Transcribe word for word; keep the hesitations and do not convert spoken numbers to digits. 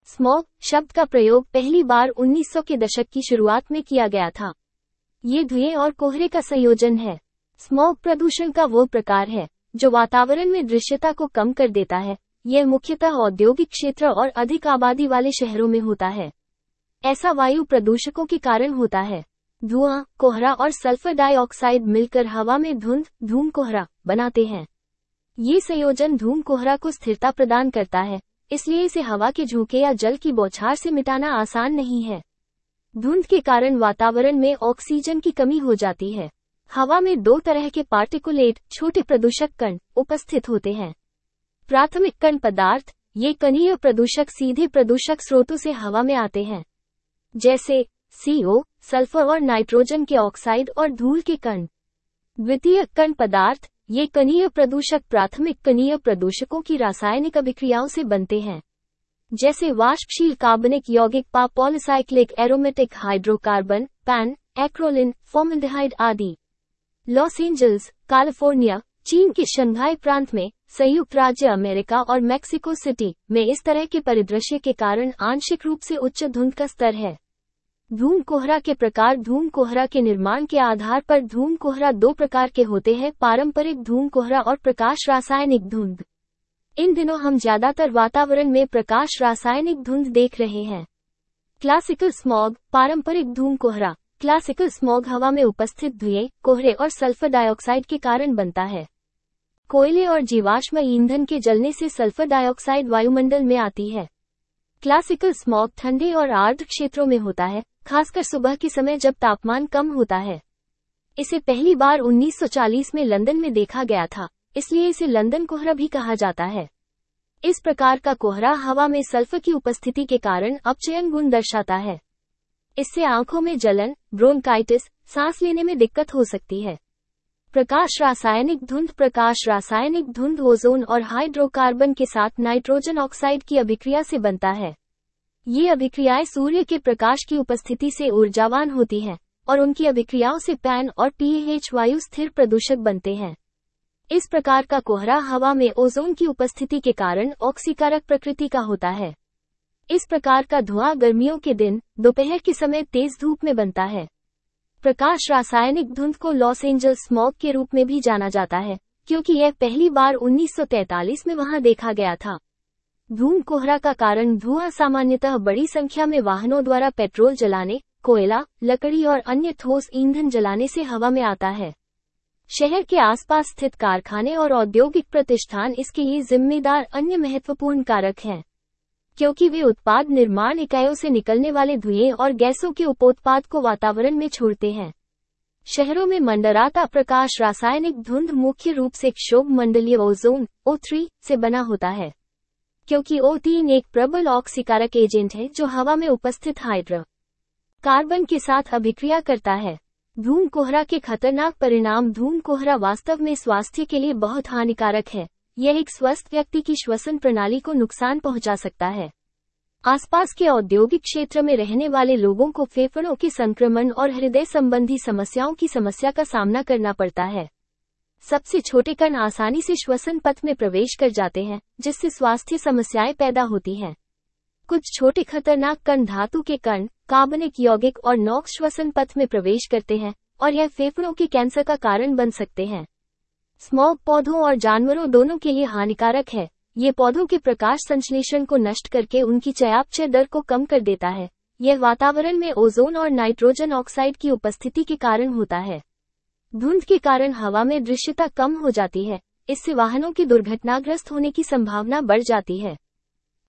Smog शब्द का प्रयोग पहली बार उन्नीस सौ के दशक की शुरुआत में किया गया था। ये धुएं और कोहरे का संयोजन है। स्मॉग प्रदूषण का वो प्रकार है जो वातावरण में दृश्यता को कम कर देता है। यह मुख्यतः औद्योगिक क्षेत्र और अधिक आबादी वाले शहरों में होता है। ऐसा वायु प्रदूषकों के कारण होता है। धुआं, कोहरा और सल्फर डाइऑक्साइड मिलकर हवा में धुंध, धूम कोहरा बनाते हैं। ये संयोजन धूम कोहरा को स्थिरता प्रदान करता है, इसलिए इसे हवा के झोंके या जल की बौछार से मिटाना आसान नहीं है। धुंध के कारण वातावरण में ऑक्सीजन की कमी हो जाती है। हवा में दो तरह के पार्टिकुलेट छोटे प्रदूषक कण उपस्थित होते हैं। प्राथमिक कण पदार्थ, ये कणीय प्रदूषक सीधे प्रदूषक स्रोतों से हवा में आते हैं, जैसे सीओ, सल्फर और नाइट्रोजन के ऑक्साइड और धूल के कण। द्वितीय कण पदार्थ, ये कणीय प्रदूषक प्राथमिक कणीय प्रदूषकों की रासायनिक अभिक्रियाओं से बनते हैं, जैसे वाष्पशील कार्बनिक यौगिक पा पॉलीसाइक्लिक एरोमेटिक हाइड्रोकार्बन पैन, एक्रोलिन, फॉर्मल्डिहाइड आदि। लॉस एंजल्स, कैलिफोर्निया, चीन के शंघाई प्रांत में, संयुक्त राज्य अमेरिका और मेक्सिको सिटी में इस तरह के परिदृश्य के कारण आंशिक रूप से उच्च धुंध का स्तर है। धूम कोहरा के प्रकार। धूम कोहरा के निर्माण के आधार पर धूम कोहरा दो प्रकार के होते हैं, पारंपरिक धूम कोहरा और प्रकाश रासायनिक धुंध। इन दिनों हम ज्यादातर वातावरण में प्रकाश रासायनिक धुंध देख रहे हैं। क्लासिकल स्मॉग, पारंपरिक धूम कोहरा। क्लासिकल स्मॉग हवा में उपस्थित धुएं, कोहरे और सल्फर डाइऑक्साइड के कारण बनता है। कोयले और जीवाश्म ईंधन के जलने से सल्फर डाइऑक्साइड वायुमंडल में आती है। क्लासिकल स्मॉग ठंडे और आर्द्र क्षेत्रों में होता है, खासकर सुबह के समय जब तापमान कम होता है। इसे पहली बार उन्नीस सौ चालीस में लंदन में देखा गया था, इसलिए इसे लंदन कोहरा भी कहा जाता है। इस प्रकार का कोहरा हवा में सल्फर की उपस्थिति के कारण अपचयन गुण दर्शाता है। इससे आंखों में जलन, ब्रोंकाइटिस, सांस लेने में दिक्कत हो सकती है। प्रकाश रासायनिक धुंध। प्रकाश रासायनिक धुंध ओजोन और हाइड्रोकार्बन के साथ नाइट्रोजन ऑक्साइड की अभिक्रिया से बनता है। ये अभिक्रियाएं सूर्य के प्रकाश की उपस्थिति से ऊर्जावान होती हैं और उनकी अभिक्रियाओं से पैन और पीएच वायु स्थिर प्रदूषक बनते हैं। इस प्रकार का कोहरा हवा में ओजोन की उपस्थिति के कारण ऑक्सीकारक प्रकृति का होता है। इस प्रकार का धुआं गर्मियों के दिन, दोपहर के समय तेज धूप में बनता है। प्रकाश रासायनिक धुंध को लॉस एंजल्स स्मॉग के रूप में भी जाना जाता है, क्योंकि यह पहली बार उन्नीस सौ तैंतालीस में वहां देखा गया था। धूम कोहरा का कारण धुआं सामान्यतः बड़ी संख्या में वाहनों द्वारा पेट्रोल जलाने, कोयला, लकड़ी और अन्य ठोस ईंधन जलाने से हवा में आता है। शहर के आसपास स्थित कारखाने और औद्योगिक प्रतिष्ठान इसके लिए जिम्मेदार अन्य महत्वपूर्ण कारक हैं, क्योंकि वे उत्पाद निर्माण इकाइयों से निकलने वाले धुएं और गैसों के उपोत्पाद को वातावरण में छोड़ते हैं। शहरों में मंडराता प्रकाश रासायनिक धुंध मुख्य रूप से क्षोभ मंडलीय ओजोन ओ थ्री से बना होता है, क्योंकि ओ तीन एक प्रबल ऑक्सीकारक एजेंट है जो हवा में उपस्थित हाइड्रो कार्बन के साथ अभिक्रिया करता है। धूम कोहरा के खतरनाक परिणाम। धूम कोहरा वास्तव में स्वास्थ्य के लिए बहुत हानिकारक है। यह एक स्वस्थ व्यक्ति की श्वसन प्रणाली को नुकसान पहुंचा सकता है। आसपास के औद्योगिक क्षेत्र में रहने वाले लोगों को फेफड़ों के संक्रमण और हृदय संबंधी समस्याओं की समस्या का सामना करना पड़ता है। सबसे छोटे कण आसानी से श्वसन पथ में प्रवेश कर जाते हैं, जिससे स्वास्थ्य समस्याएं पैदा होती हैं। कुछ छोटे खतरनाक कण धातु के कण, कार्बनिक यौगिक और नॉक्स श्वसन पथ में प्रवेश करते हैं और यह फेफड़ों के कैंसर का कारण बन सकते हैं। स्मॉग पौधों और जानवरों दोनों के लिए हानिकारक है। ये पौधों के प्रकाश संश्लेषण को नष्ट करके उनकी चयापचय दर को कम कर देता है। यह वातावरण में ओजोन और नाइट्रोजन ऑक्साइड की उपस्थिति के कारण होता है। धुंध के कारण हवा में दृश्यता कम हो जाती है। इससे वाहनों के दुर्घटनाग्रस्त होने की संभावना बढ़ जाती है।